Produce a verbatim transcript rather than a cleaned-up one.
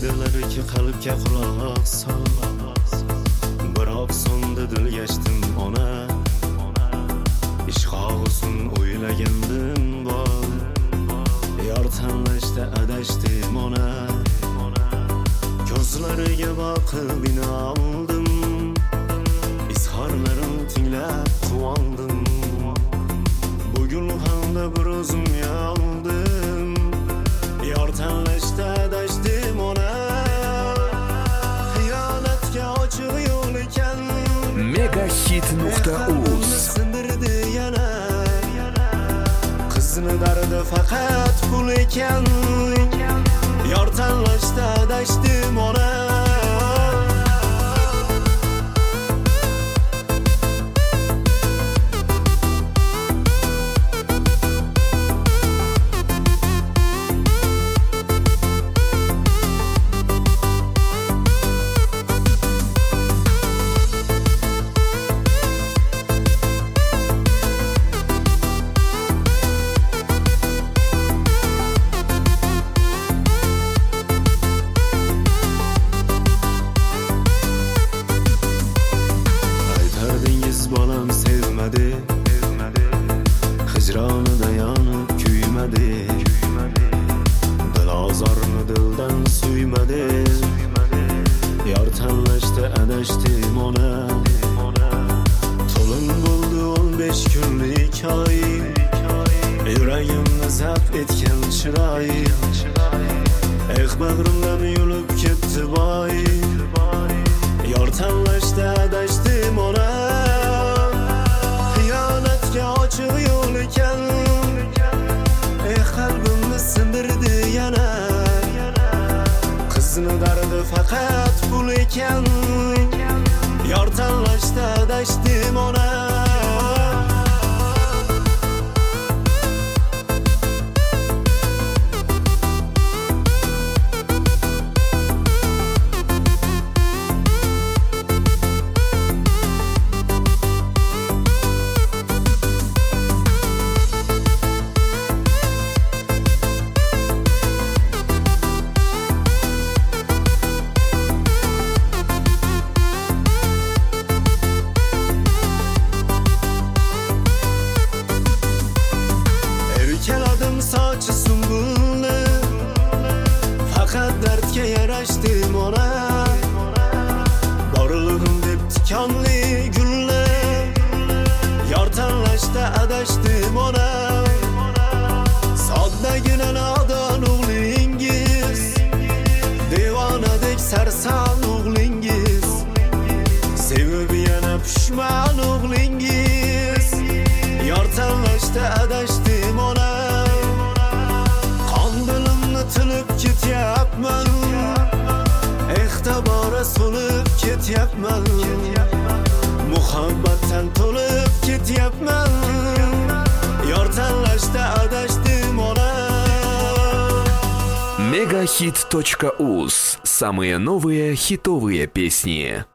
Deydilarki qalbga quloq sol, biroq sonda dilgashdim ona. Ishq og'usin o'ylagandim bor, yor tanlashda adashdim ona. Ko'zlariga boqib inondim, izhorlarim tinglab quvondim. Bugun hamda bir o'zim yoldim, yor tanlashda adashdim ona. Xiyonatga ochiq yo'l ekan, Megahit nuqta uz. sindirdi yana. Qizning dardi faqat pul ekan, yor tanlashda adashdim ona. Bolam sevmedi, hicronida yonib kuymadi, dil ozorni dildan suymadi, yor tanlashda adashdim ona. To'lin bo'ldi o'n besh kunlik oy, yuragimni zabt etgan chiroy. Eh bag'rimdan yulib ketdi boy, yor tanlashda adashdim ona. Ochiq yo'l ekan, ey qalbimni sindirdi yana. Qizning dardi faqat pul ekan, yor tanlashda adashdim ona. Sochi sumbulni, faqat dardga yarashdim ona. Borlig'im deb tikonli gulni, yor tanlashda adashdim ona. Soddagina nodon o'g'lingiz, devonadek sarson o'g'lingiz, sevib yana pushmon o'g'lingiz, yor tanlashda adashdim ona. Tilib ketyapman, eh tabora so'lib ketyapman, muhabbatdan to'lib ketyapman, yor tanlashda adashdim ona. Megahit точка уз. Самые новые хитовые песни.